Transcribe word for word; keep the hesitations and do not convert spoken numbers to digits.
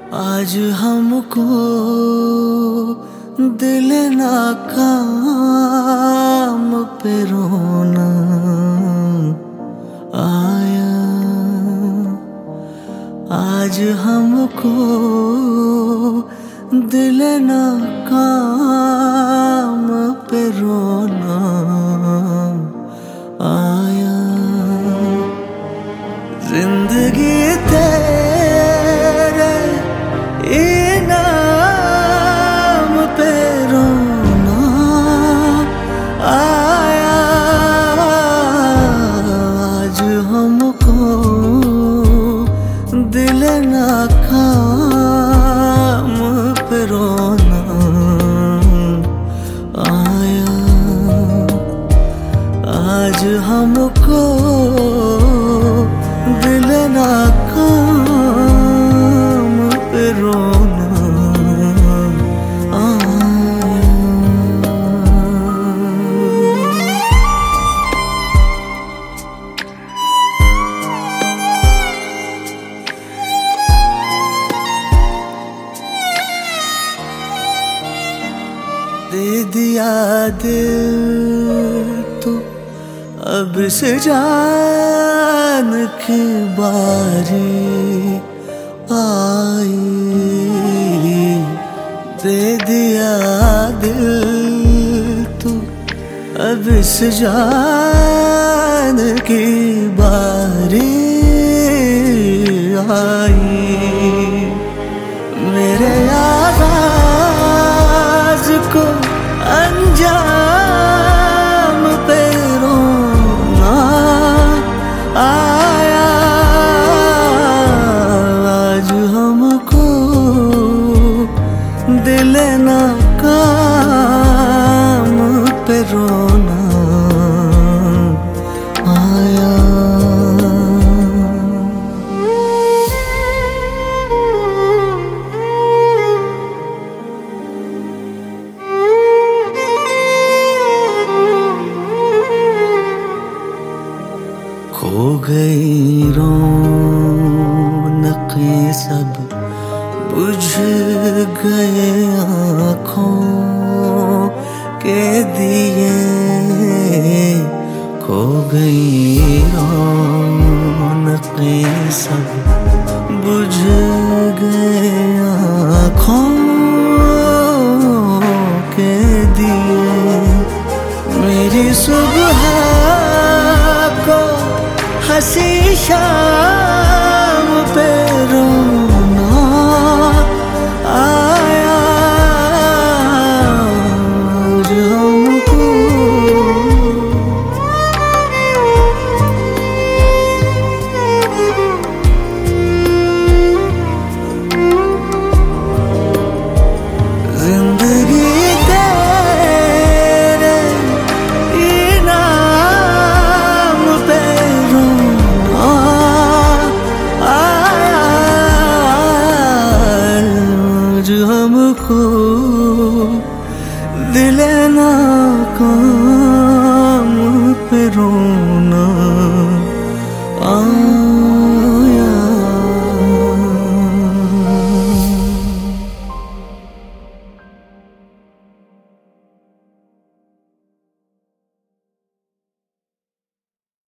आज हमको दिल ना काम पे रोना आया। आज हमको दिल ना काम पे रोना आया। जिंदगी तेरे इनाम पे रोना आया। आज हमको दिल ना काम पे रोना आया। आज हमको दिल ना काम पे रोना दे दिया दिल तो अब से जान की बारी आई। दे दिया दिल तो अब से जान की बारी आई। मेरे आवाज को अंजाम पे रोना आया। आज हमको दिल ना काम पे रोना आया। खो गई रौनक़ें सब बुझ गए आँखों के दिए। खो गई रौनक़ें सब बुझ गए आँखों के दिए। मेरी सुबह को हंसी शाम पे रोना आया। आज हमको जिंदगी तेरे इनाम पे रोना आया। आज हमको दिल ना काम